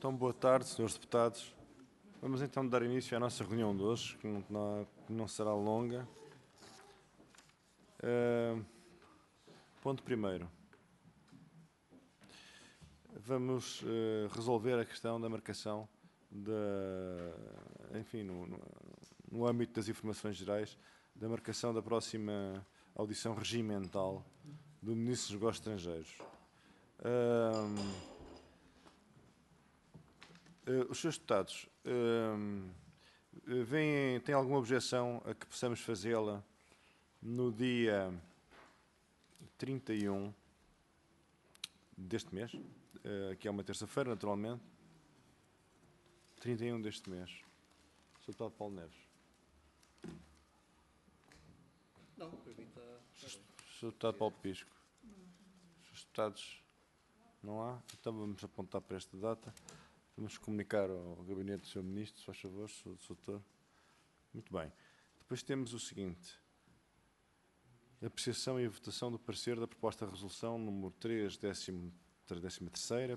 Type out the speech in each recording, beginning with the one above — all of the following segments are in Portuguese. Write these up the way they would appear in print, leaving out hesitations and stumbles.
Então, boa tarde, senhores deputados. Vamos então dar início à nossa reunião de hoje, que não será longa. Ponto primeiro. Vamos resolver a questão da marcação, enfim, no âmbito das informações gerais, da marcação da próxima audição regimental do Ministro dos Negócios Estrangeiros. Os senhores deputados têm alguma objeção a que possamos fazê-la no dia 31 deste mês, que é uma terça-feira, naturalmente, 31 deste mês. Sr. Deputado Paulo Neves. Não, permita. Sr. Deputado Paulo Pisco. Os deputados não há? Então vamos apontar para esta data. Vamos comunicar ao gabinete do Sr. Ministro, se faz favor, Sr. Doutor. Muito bem. Depois temos o seguinte. Apreciação e votação do parecer da proposta de resolução número 13ª,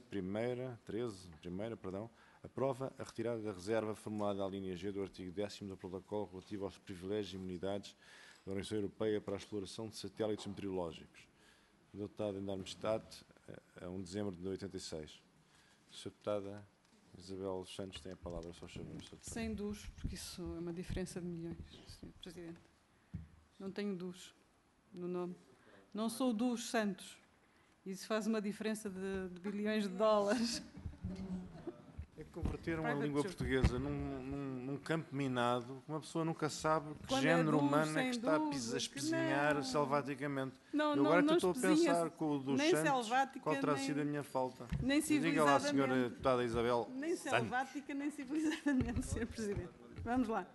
aprova a retirada da reserva formulada à linha G do artigo 10º do protocolo relativo aos privilégios e imunidades da Organização Europeia para a exploração de satélites meteorológicos, adotado em Darmstadt a 1 de dezembro de 1986. Sra. Deputada Isabel Santos tem a palavra, só chamamos. Sem dus, porque isso é uma diferença de milhões, Sr. Presidente. Não tenho dus no nome. Não sou dos Santos. Isso faz uma diferença de bilhões de dólares. É que converteram a língua portuguesa num campo minado, uma pessoa nunca sabe que Quando género é dus, humano é que sem está a dus, espezinhar selvaticamente. Não, Eu agora não estou a pensar com o dos nem Santos, selvática, qual terá nem- sido a minha falta. nem Diga lá, civilizadamente. senhora deputada Isabel Nem Santos. selvática, nem civilizadamente, Sr. Presidente. Vamos lá.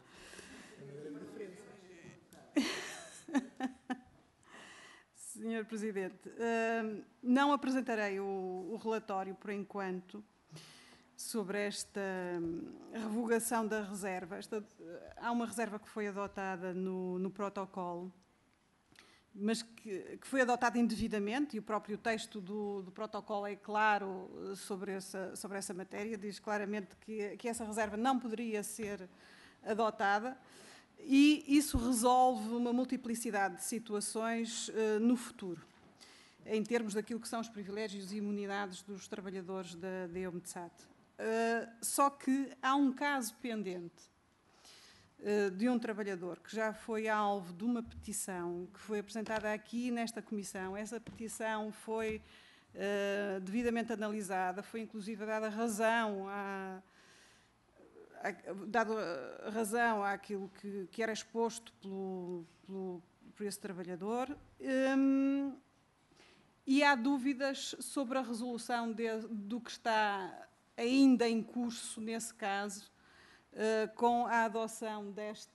Sr. Presidente, não apresentarei o relatório por enquanto sobre esta revogação da reserva. Há uma reserva que foi adotada no protocolo, mas que foi adotada indevidamente, e o próprio texto do protocolo é claro sobre essa matéria, diz claramente que essa reserva não poderia ser adotada, e isso resolve uma multiplicidade de situações no futuro, em termos daquilo que são os privilégios e imunidades dos trabalhadores da EUMETSAT. Só que há um caso pendente de um trabalhador que já foi alvo de uma petição que foi apresentada aqui nesta comissão. Essa petição foi devidamente analisada, foi inclusive dada razão àquilo que era exposto por esse trabalhador, e há dúvidas sobre a resolução do que está ainda em curso nesse caso, com a adoção desta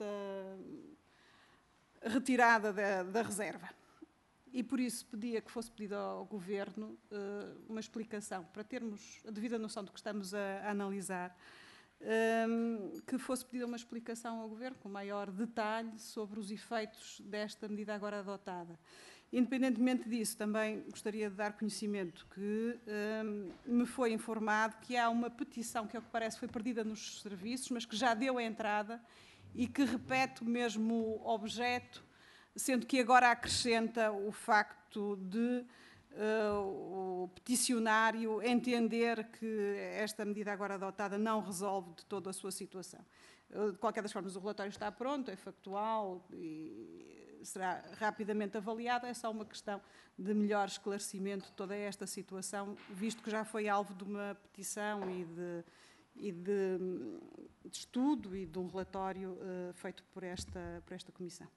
retirada da reserva. E por isso pedia que fosse pedido ao Governo uma explicação, para termos a devida noção do que estamos a analisar, que fosse pedida uma explicação ao Governo com maior detalhe sobre os efeitos desta medida agora adotada. Independentemente disso, também gostaria de dar conhecimento que me foi informado que há uma petição que, ao que parece, foi perdida nos serviços, mas que já deu a entrada e que repete o mesmo objeto, sendo que agora acrescenta o facto de o peticionário entender que esta medida agora adotada não resolve de toda a sua situação. De qualquer das formas, o relatório está pronto, é factual e será rapidamente avaliado. É só uma questão de melhor esclarecimento de toda esta situação, visto que já foi alvo de uma petição e de estudo e de um relatório feito por esta comissão.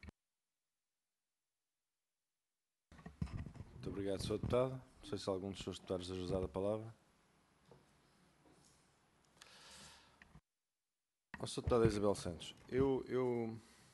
Muito obrigado, Sr. Deputado. Não sei se algum dos seus deputados deseja usar a palavra. Ó, Sra. Deputada Isabel Santos, eu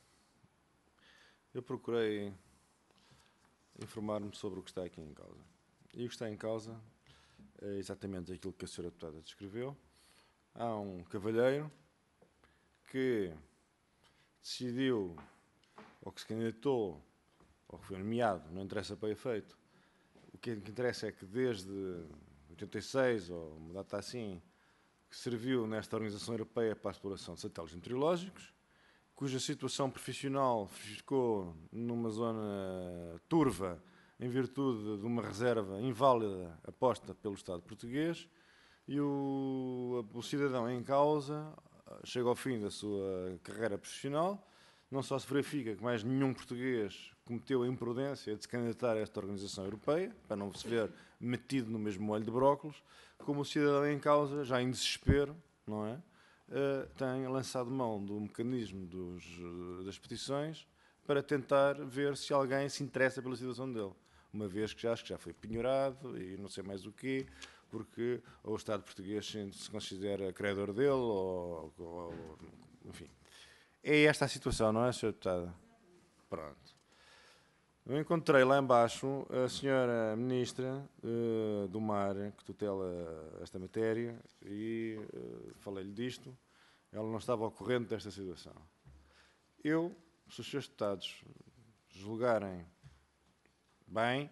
procurei informar-me sobre o que está aqui em causa. E o que está em causa é exatamente aquilo que a Sra. Deputada descreveu. Há um cavalheiro que decidiu, ou que se candidatou, ou que foi nomeado, não interessa para efeito. O que interessa é que desde 86, ou uma data assim, que serviu nesta Organização Europeia para a exploração de satélites meteorológicos, cuja situação profissional ficou numa zona turva em virtude de uma reserva inválida aposta pelo Estado português, e o cidadão em causa chega ao fim da sua carreira profissional. Não só se verifica que mais nenhum português cometeu a imprudência de se candidatar a esta Organização Europeia, para não se ver metido no mesmo molho de brócolos, como o cidadão em causa, já em desespero, não é? Tem lançado mão do mecanismo das petições para tentar ver se alguém se interessa pela situação dele, uma vez que acho que já foi penhorado e não sei mais o quê, porque ou o Estado português se considera credor dele, ou enfim. É esta a situação, não é, Sr. Deputado? Pronto. Eu encontrei lá embaixo a Sra. Ministra do Mar, que tutela esta matéria, e falei-lhe disto. Ela não estava ao corrente desta situação. Eu, se os Srs. Deputados julgarem bem,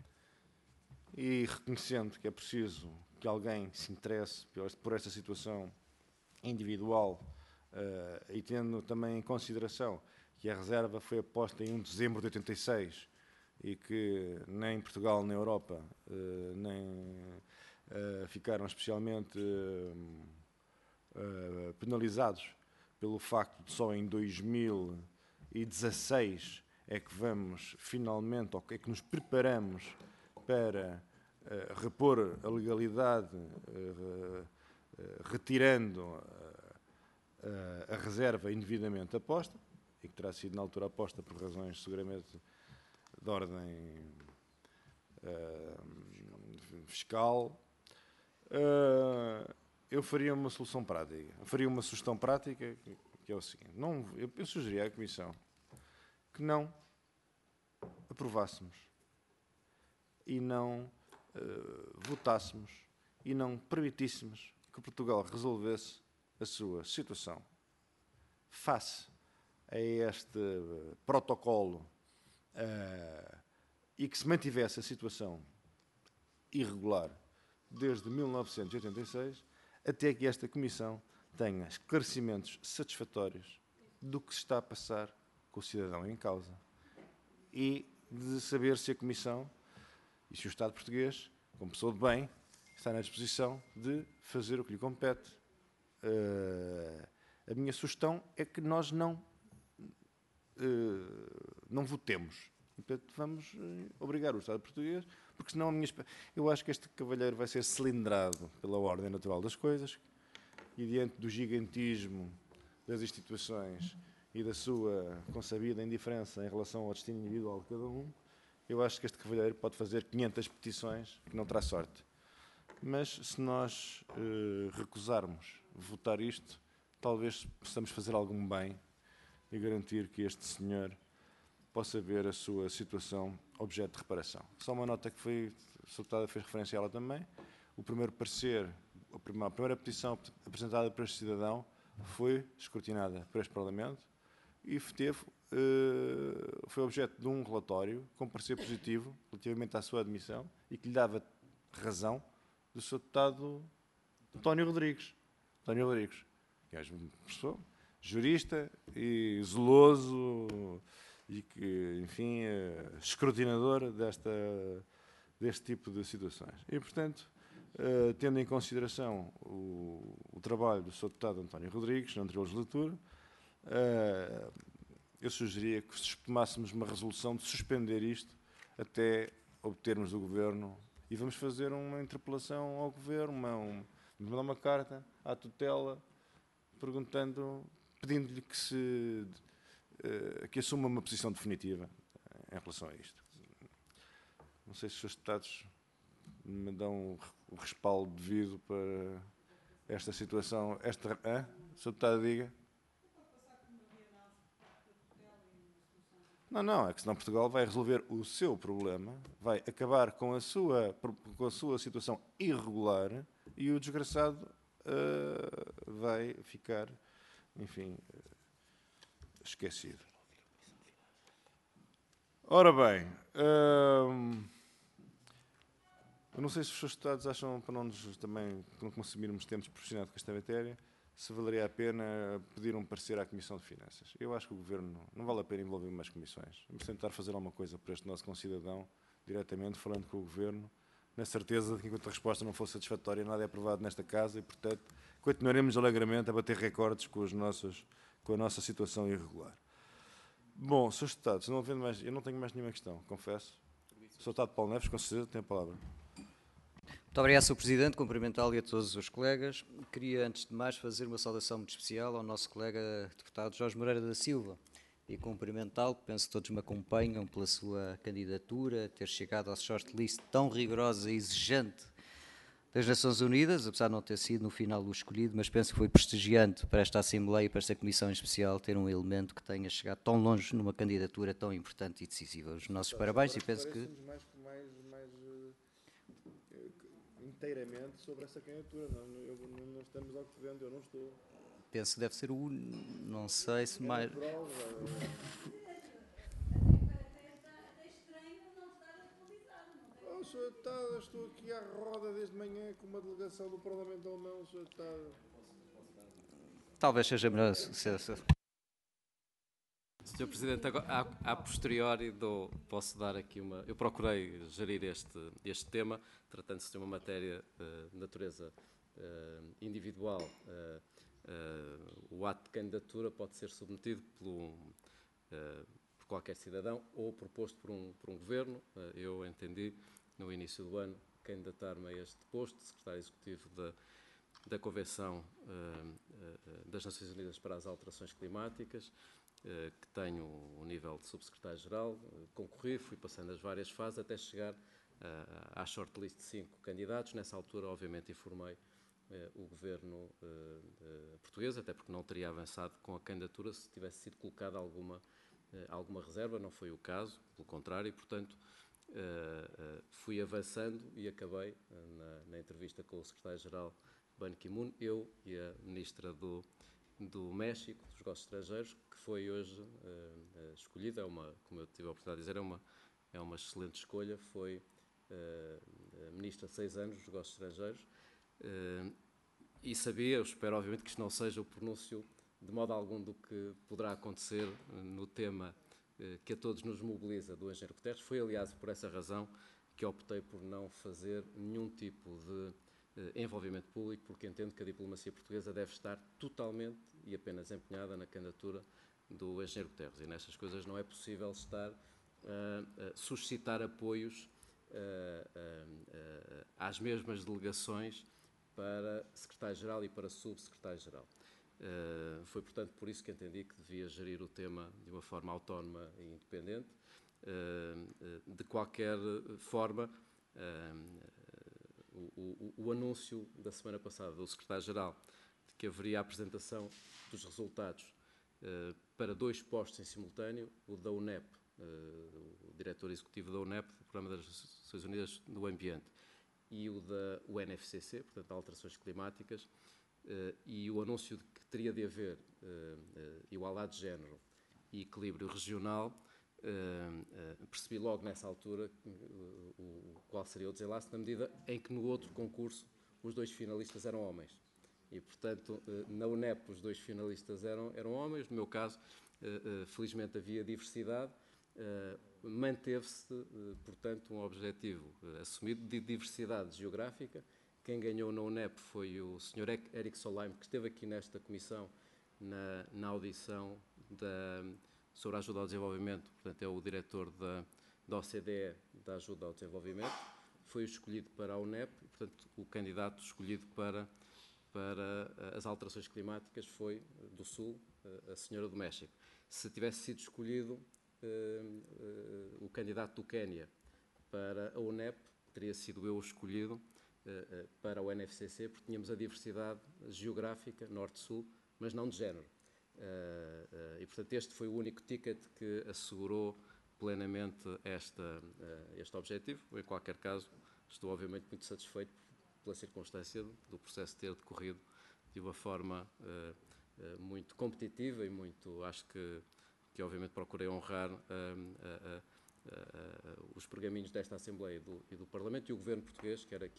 e reconhecendo que é preciso que alguém se interesse por esta situação individual, e tendo também em consideração que a reserva foi aposta em 1 de dezembro de 86 e que nem Portugal nem Europa nem ficaram especialmente penalizados pelo facto de só em 2016 é que vamos finalmente, ou é que nos preparamos para repor a legalidade, retirando a reserva indevidamente aposta, e que terá sido na altura aposta por razões seguramente de ordem fiscal. Eu faria uma solução prática, faria uma sugestão prática, que é o seguinte: eu sugeria à Comissão que não aprovássemos e não votássemos e não permitíssemos que Portugal resolvesse a sua situação face a este protocolo e que se mantivesse a situação irregular desde 1986, até que esta Comissão tenha esclarecimentos satisfatórios do que se está a passar com o cidadão em causa e de saber se a Comissão e se o Estado português, como pessoa de bem, está na disposição de fazer o que lhe compete. A minha sugestão é que nós não votemos. Portanto, vamos obrigar o Estado português, porque senão eu acho que este cavalheiro vai ser cilindrado pela ordem natural das coisas, e diante do gigantismo das instituições e da sua consabida indiferença em relação ao destino individual de cada um, eu acho que este cavalheiro pode fazer 500 petições que não terá sorte. Mas se nós recusarmos votar isto, talvez possamos fazer algum bem e garantir que este senhor possa ver a sua situação objeto de reparação. Só uma nota que foi, a Sra. Deputada fez referência a ela também: o primeiro parecer, a primeira petição apresentada por este cidadão foi escrutinada por este Parlamento e foi objeto de um relatório com parecer positivo relativamente à sua admissão e que lhe dava razão do Sr. Deputado António Rodrigues. António Rodrigues, que é uma pessoa jurista e zeloso e que, enfim, é escrutinador deste tipo de situações. E, portanto, tendo em consideração o trabalho do Sr. Deputado António Rodrigues, na anterior legislatura, eu sugeria que tomássemos uma resolução de suspender isto até obtermos do Governo, e vamos fazer uma interpelação ao Governo, mandar uma carta à tutela, pedindo-lhe que assuma uma posição definitiva em relação a isto. Não sei se os deputados me dão o respaldo devido para esta situação. Sr. Deputado, diga. Não, é que senão Portugal vai resolver o seu problema, vai acabar com a sua situação irregular e o desgraçado vai ficar, enfim, esquecido. Ora bem, Eu não sei se os seus deputados acham, para não nos também não consumirmos tempo desproporcionado com esta matéria, se valeria a pena pedir um parecer à Comissão de Finanças. Eu acho que o Governo não vale a pena envolver mais comissões. Vamos tentar fazer alguma coisa para este nosso concidadão, diretamente, falando com o Governo, na certeza de que enquanto a resposta não for satisfatória, nada é aprovado nesta casa e, portanto, continuaremos alegremente a bater recordes com a nossa situação irregular. Bom, Srs. Deputados, não havendo mais, eu não tenho mais nenhuma questão, confesso. Sr. Deputado Paulo Neves, com certeza, tem a palavra. Muito obrigado, Sr. Presidente, cumprimentá-lo e a todos os colegas. Queria, antes de mais, fazer uma saudação muito especial ao nosso colega deputado Jorge Moreira da Silva e cumprimentá-lo, penso que todos me acompanham pela sua candidatura, ter chegado ao shortlist tão rigorosa e exigente das Nações Unidas, apesar de não ter sido no final o escolhido, mas penso que foi prestigiante para esta Assembleia e para esta Comissão em especial ter um elemento que tenha chegado tão longe numa candidatura tão importante e decisiva. Os nossos parabéns e penso que... inteiramente sobre essa candidatura, não estamos ao correndo, eu não estou. Penso que deve ser o... não sei se mais... Oh, Sr. Deputado, estou aqui à roda desde manhã com uma delegação do Parlamento Alemão, Sr. Deputado. Talvez seja melhor... Sr. Presidente, agora, a posteriori posso dar aqui uma... Eu procurei gerir este tema, tratando-se de uma matéria de natureza individual. O ato de candidatura pode ser submetido por qualquer cidadão ou proposto por um governo. Eu entendi, no início do ano, candidatar-me a este posto de secretário executivo da Convenção das Nações Unidas para as Alterações Climáticas, que tenho o nível de subsecretário-geral. Concorri, fui passando as várias fases até chegar à shortlist de 5 candidatos. Nessa altura, obviamente, informei o governo português, até porque não teria avançado com a candidatura se tivesse sido colocada alguma reserva. Não foi o caso, pelo contrário, e, portanto, fui avançando e acabei na entrevista com o secretário-geral Ban Ki-moon, eu e a ministra do México, dos Negócios Estrangeiros, que foi hoje escolhida. Como eu tive a oportunidade de dizer, é uma excelente escolha. Foi ministra de 6 anos dos Negócios Estrangeiros e sabia, eu espero obviamente que isto não seja o pronúncio de modo algum do que poderá acontecer no tema que a todos nos mobiliza do Engenheiro Guterres. Foi, aliás, por essa razão que optei por não fazer nenhum tipo de envolvimento público, porque entendo que a diplomacia portuguesa deve estar totalmente e apenas empenhada na candidatura do Engenheiro Guterres. E nestas coisas não é possível estar a suscitar apoios às mesmas delegações para secretário-geral e para subsecretário-geral. Foi, portanto, por isso que entendi que devia gerir o tema de uma forma autónoma e independente. De qualquer forma, o anúncio da semana passada do secretário-geral de que haveria a apresentação dos resultados para 2 postos em simultâneo, o da UNEP, o diretor executivo da UNEP, do Programa das Nações Unidas do Ambiente, e o da UNFCCC, portanto, Alterações Climáticas, e o anúncio de que teria de haver igualdade de género e equilíbrio regional. Percebi logo nessa altura qual seria o desenlace, na medida em que no outro concurso os 2 finalistas eram homens. E, portanto, na UNEP os 2 finalistas eram homens. No meu caso, felizmente havia diversidade. Manteve-se, portanto, um objetivo assumido de diversidade geográfica. Quem ganhou na UNEP foi o Sr. Eric Solheim, que esteve aqui nesta comissão na audição sobre a ajuda ao desenvolvimento. Portanto, é o diretor da OCDE da ajuda ao desenvolvimento. Foi escolhido para a UNEP e, portanto, o candidato escolhido para as alterações climáticas foi do Sul, a senhora do México. Se tivesse sido escolhido o candidato do Quénia para a UNEP, teria sido eu escolhido para o NFCC, porque tínhamos a diversidade geográfica, norte-sul, mas não de género. E, portanto, este foi o único ticket que assegurou plenamente este objetivo. Em qualquer caso, estou obviamente muito satisfeito pela circunstância do processo ter decorrido de uma forma muito competitiva e muito, acho que obviamente procurei honrar os pergaminhos desta Assembleia e do Parlamento, e o Governo português quer aqui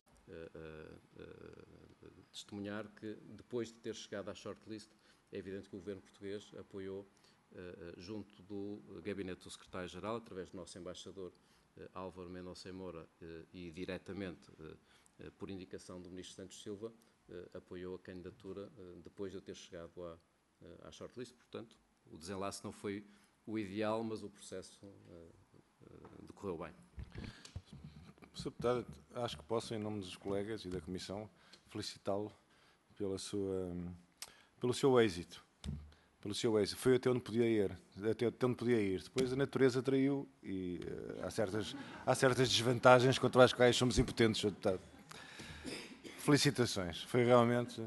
testemunhar que, depois de ter chegado à shortlist, é evidente que o Governo português apoiou, junto do Gabinete do Secretário-Geral, através do nosso embaixador Álvaro Mendonça Moura, e diretamente por indicação do Ministro Santos Silva, apoiou a candidatura depois de eu ter chegado à shortlist. Portanto, o desenlace não foi o ideal, mas o processo decorreu bem. Sr. Deputado, acho que posso, em nome dos colegas e da Comissão, felicitá-lo pelo seu êxito. Foi até onde podia ir. Depois a natureza traiu e há certas desvantagens contra as quais somos impotentes, Sr. Deputado. Felicitações. Foi realmente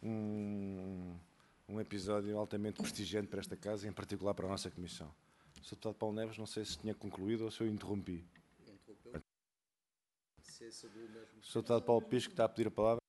um episódio altamente prestigiante para esta Casa e, em particular, para a nossa Comissão. Sr. Deputado Paulo Neves, não sei se tinha concluído ou se eu interrompi. Sr. Deputado Paulo Pisco está a pedir a palavra.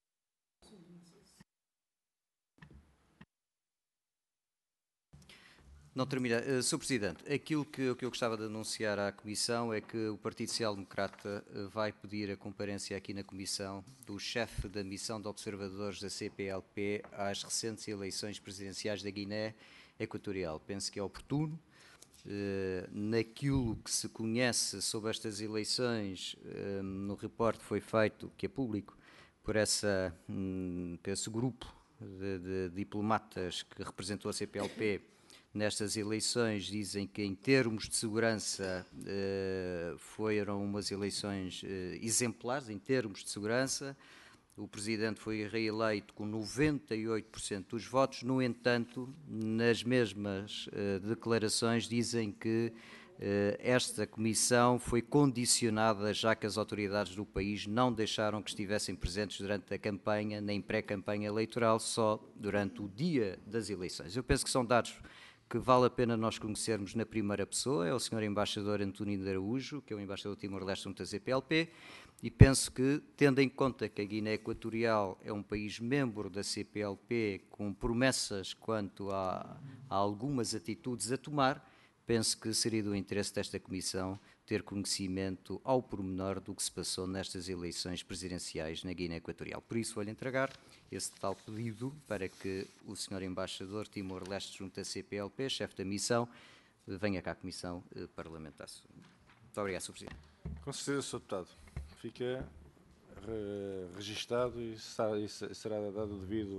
Não termina. Sr. Presidente, aquilo que eu gostava de anunciar à Comissão é que o Partido Social Democrata vai pedir a comparência aqui na Comissão do chefe da missão de observadores da CPLP às recentes eleições presidenciais da Guiné Equatorial. Penso que é oportuno. Naquilo que se conhece sobre estas eleições, no reporte que foi feito, que é público, por esse grupo de diplomatas que representou a CPLP nestas eleições, dizem que em termos de segurança foram umas eleições exemplares, em termos de segurança. O Presidente foi reeleito com 98% dos votos. No entanto, nas mesmas declarações dizem que esta comissão foi condicionada, já que as autoridades do país não deixaram que estivessem presentes durante a campanha, nem pré-campanha eleitoral, só durante o dia das eleições. Eu penso que são dados que vale a pena nós conhecermos na primeira pessoa. É o Sr. Embaixador António de Araújo, que é o Embaixador de Timor-Leste junto à CPLP, e penso que, tendo em conta que a Guiné Equatorial é um país membro da CPLP, com promessas quanto a algumas atitudes a tomar, penso que seria do interesse desta Comissão ter conhecimento ao pormenor do que se passou nestas eleições presidenciais na Guiné Equatorial. Por isso, vou-lhe entregar esse tal pedido para que o Sr. Embaixador Timor-Leste junto à CPLP, chefe da missão, venha cá à Comissão Parlamentar. Muito obrigado, Sr. Presidente. Com certeza, Sr. Deputado. Fica registado e será dado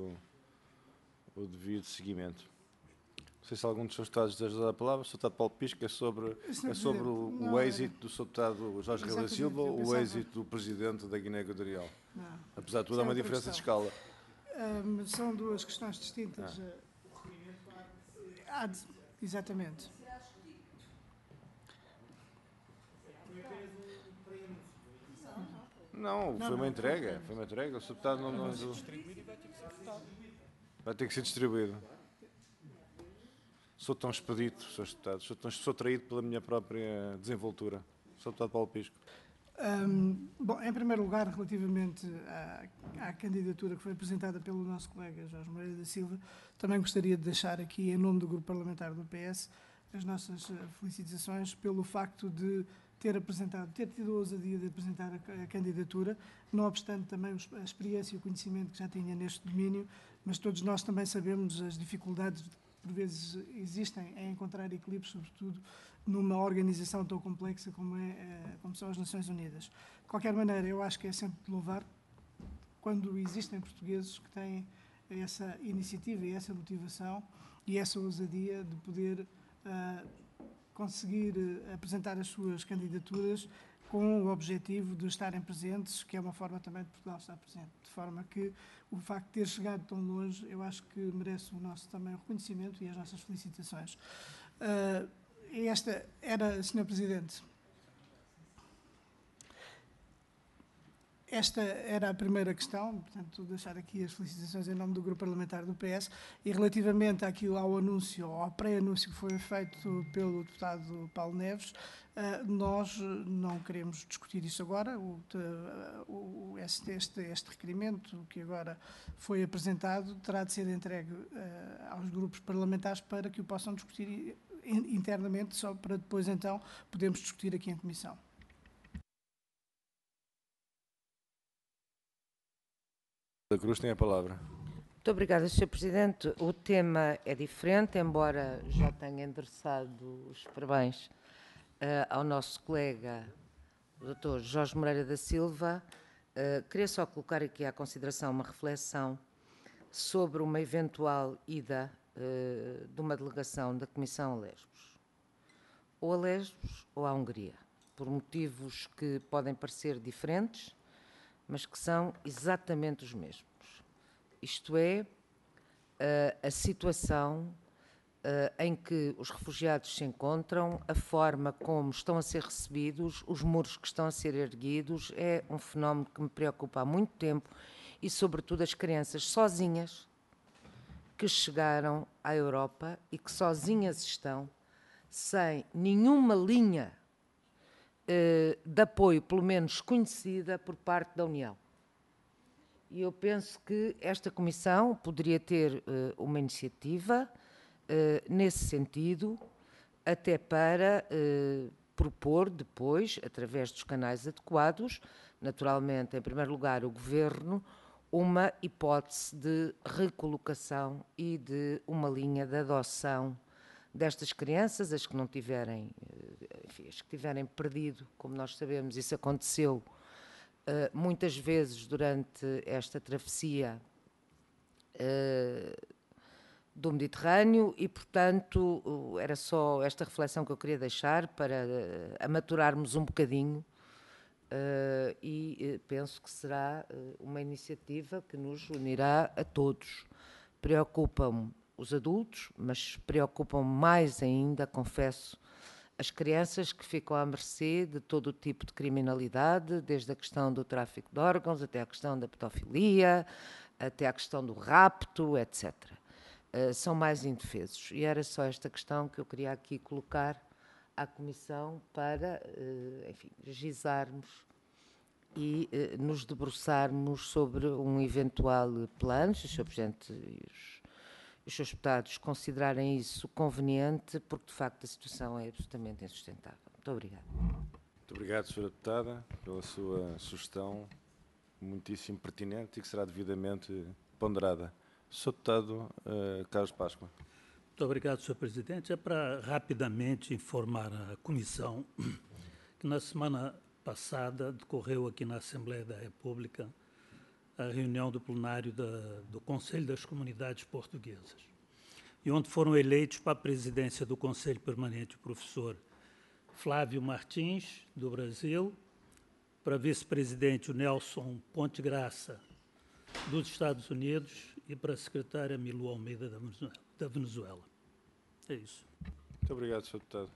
o devido seguimento. Não sei se algum dos seus deputados deseja dar a palavra. O Sr. Deputado Paulo Pisco é sobre o êxito do Sr. Deputado Jorge Reis da Silva ou o êxito do Presidente da Guiné Equatorial? Não. Apesar de tudo, há uma diferença de escala. São duas questões distintas. Exatamente. Não, foi uma entrega. Foi uma entrega. O Sr. Deputado não vai ter que ser distribuído. Sou tão expedito, Sr. Deputado. Sou traído pela minha própria desenvoltura. Sr. Deputado Paulo Pisco. Bom, em primeiro lugar, relativamente à candidatura que foi apresentada pelo nosso colega Jorge Moreira da Silva, também gostaria de deixar aqui, em nome do Grupo Parlamentar do PS, as nossas felicitações pelo facto de ter tido a ousadia de apresentar a candidatura, não obstante também a experiência e o conhecimento que já tinha neste domínio, mas todos nós também sabemos as dificuldades que por vezes existem em encontrar equilíbrio, sobretudo numa organização tão complexa como são as Nações Unidas. De qualquer maneira, eu acho que é sempre de louvar quando existem portugueses que têm essa iniciativa e essa motivação e essa ousadia de poder conseguir apresentar as suas candidaturas com o objetivo de estarem presentes, que é uma forma também de Portugal estar presente. De forma que o facto de ter chegado tão longe, eu acho que merece o nosso também reconhecimento e as nossas felicitações. Esta era, Sr. Presidente, esta era a primeira questão, portanto, deixar aqui as felicitações em nome do Grupo Parlamentar do PS e relativamente ao anúncio, ao pré-anúncio que foi feito pelo deputado Paulo Neves, nós não queremos discutir isso agora. Este requerimento que agora foi apresentado terá de ser entregue aos grupos parlamentares para que o possam discutir internamente, só para depois então podermos discutir aqui em comissão. Da Cruz tem a palavra. Muito obrigada, Sr. Presidente. O tema é diferente, embora já tenha endereçado os parabéns ao nosso colega, o Dr. Jorge Moreira da Silva. Queria só colocar aqui à consideração uma reflexão sobre uma eventual ida de uma delegação da Comissão a Lesbos. Ou a Lesbos ou à Hungria, por motivos que podem parecer diferentes, mas que são exatamente os mesmos. Isto é, a situação em que os refugiados se encontram, a forma como estão a ser recebidos, os muros que estão a ser erguidos, é um fenómeno que me preocupa há muito tempo e, sobretudo, as crianças sozinhas que chegaram à Europa e que sozinhas estão, sem nenhuma linha de apoio, pelo menos conhecida, por parte da União. E eu penso que esta Comissão poderia ter uma iniciativa nesse sentido, até para propor depois, através dos canais adequados, naturalmente, em primeiro lugar, o Governo, uma hipótese de recolocação e de uma linha de adoção destas crianças, as que não tiverem, enfim, as que tiverem perdido, como nós sabemos, isso aconteceu muitas vezes durante esta travessia do Mediterrâneo e, portanto, era só esta reflexão que eu queria deixar para amaturarmos um bocadinho e penso que será uma iniciativa que nos unirá a todos. Preocupam-me os adultos, mas preocupam mais ainda, confesso, as crianças que ficam à mercê de todo o tipo de criminalidade, desde a questão do tráfico de órgãos, até a questão da pedofilia, até a questão do rapto, etc. São mais indefesos. E era só esta questão que eu queria aqui colocar à Comissão para, enfim, legislarmos e nos debruçarmos sobre um eventual plano, se o Sr. Presidente e os seus deputados considerarem isso conveniente, porque de facto a situação é absolutamente insustentável. Muito obrigada. Muito obrigado, Sra. Deputada, pela sua sugestão muitíssimo pertinente e que será devidamente ponderada. Sr. Deputado Carlos Páscoa. Muito obrigado, Sr. Presidente. É para rapidamente informar a Comissão que na semana passada decorreu aqui na Assembleia da República a reunião do plenário do Conselho das Comunidades Portuguesas, e onde foram eleitos para a presidência do Conselho Permanente o professor Flávio Martins, do Brasil, para vice-presidente o Nelson Ponte Graça, dos Estados Unidos, e para a secretária Milu Almeida, da Venezuela. É isso. Muito obrigado, Sr. Deputado.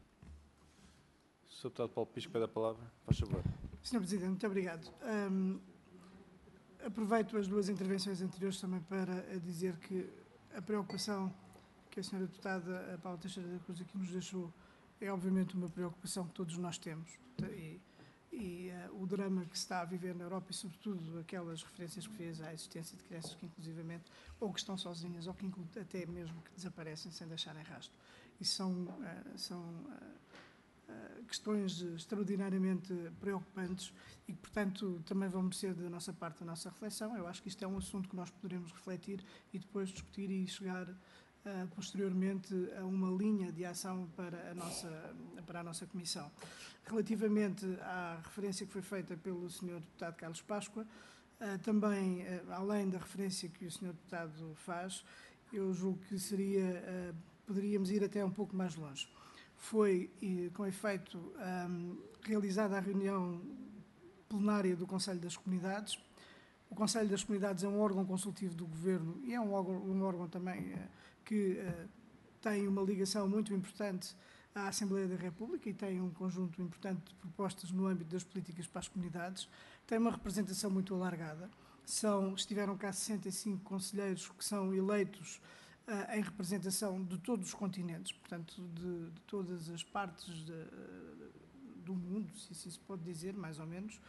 Sr. Deputado Paulo Pisco, pede a palavra. Faz favor. Sr. Presidente, muito obrigado. Aproveito as duas intervenções anteriores também para dizer que a preocupação que a Sra. Deputada Paula Teixeira da Cruz aqui nos deixou é obviamente uma preocupação que todos nós temos. E o drama que se está a viver na Europa e, sobretudo, aquelas referências que fez à existência de crianças que, inclusivamente, ou que estão sozinhas, ou que até mesmo que desaparecem sem deixarem rastro. Isso são questões extraordinariamente preocupantes e que, portanto, também vão merecer da nossa parte a nossa reflexão. Eu acho que isto é um assunto que nós poderemos refletir e depois discutir e chegar posteriormente a uma linha de ação para a nossa Comissão. Relativamente à referência que foi feita pelo Sr. Deputado Carlos Páscoa, também, além da referência que o Sr. Deputado faz, eu julgo que poderíamos ir até um pouco mais longe. Foi, com efeito, realizada a reunião plenária do Conselho das Comunidades. O Conselho das Comunidades é um órgão consultivo do Governo e é um órgão também que tem uma ligação muito importante à Assembleia da República e tem um conjunto importante de propostas no âmbito das políticas para as comunidades. Tem uma representação muito alargada. Estiveram cá 65 conselheiros que são eleitos em representação de todos os continentes, portanto, de todas as partes do mundo, se isso se pode dizer, mais ou menos,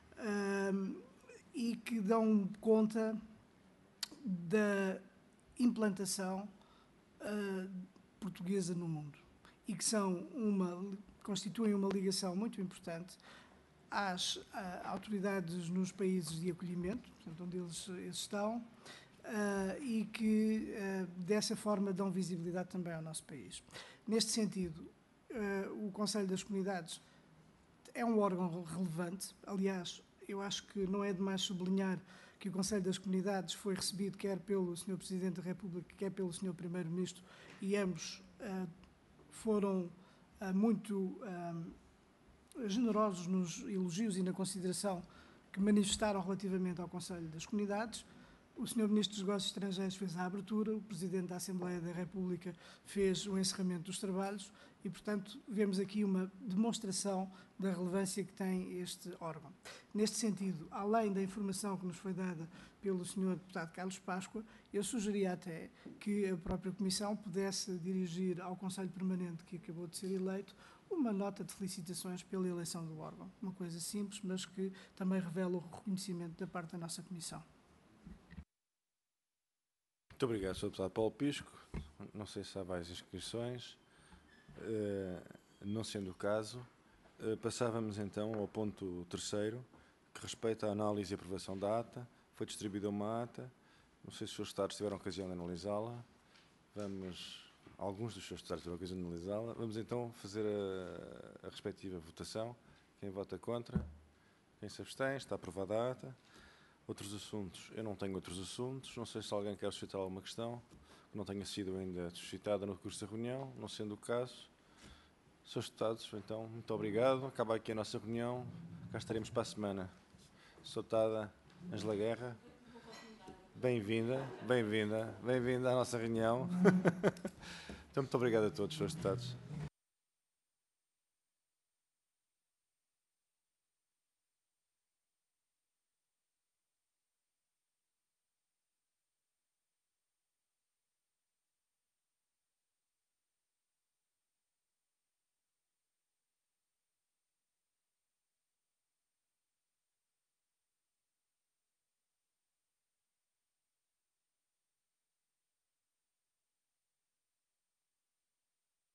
e que dão conta da implantação portuguesa no mundo. e que constituem uma ligação muito importante às autoridades nos países de acolhimento, portanto, onde eles estão, e que, dessa forma, dão visibilidade também ao nosso país. Neste sentido, o Conselho das Comunidades é um órgão relevante. Aliás, eu acho que não é demais sublinhar que o Conselho das Comunidades foi recebido quer pelo Sr. Presidente da República, quer pelo Sr. Primeiro-Ministro, e ambos foram muito generosos nos elogios e na consideração que manifestaram relativamente ao Conselho das Comunidades. O Sr. Ministro dos Negócios Estrangeiros fez a abertura, o Presidente da Assembleia da República fez o encerramento dos trabalhos e, portanto, vemos aqui uma demonstração da relevância que tem este órgão. Neste sentido, além da informação que nos foi dada pelo Sr. Deputado Carlos Páscoa, eu sugeria até que a própria Comissão pudesse dirigir ao Conselho Permanente que acabou de ser eleito uma nota de felicitações pela eleição do órgão. Uma coisa simples, mas que também revela o reconhecimento da parte da nossa Comissão. Muito obrigado, Sr. Deputado Paulo Pisco. Não sei se há mais inscrições. Não sendo o caso, passávamos então ao ponto 3º, que respeita a análise e aprovação da ata. Foi distribuída uma ata. Não sei se os seus Estados tiveram ocasião de analisá-la. Alguns dos seus Estados tiveram ocasião de analisá-la. Vamos então fazer a respectiva votação. Quem vota contra? Quem se abstém? Está aprovada a ata. Outros assuntos? Eu não tenho outros assuntos. Não sei se alguém quer suscitar alguma questão que não tenha sido ainda suscitada no curso da reunião. Não sendo o caso, Srs. Deputados, então, muito obrigado. Acaba aqui a nossa reunião. Cá estaremos para a semana. Sra. Deputada Ângela Guerra, bem-vinda à nossa reunião. Então, muito obrigado a todos, Srs. Deputados.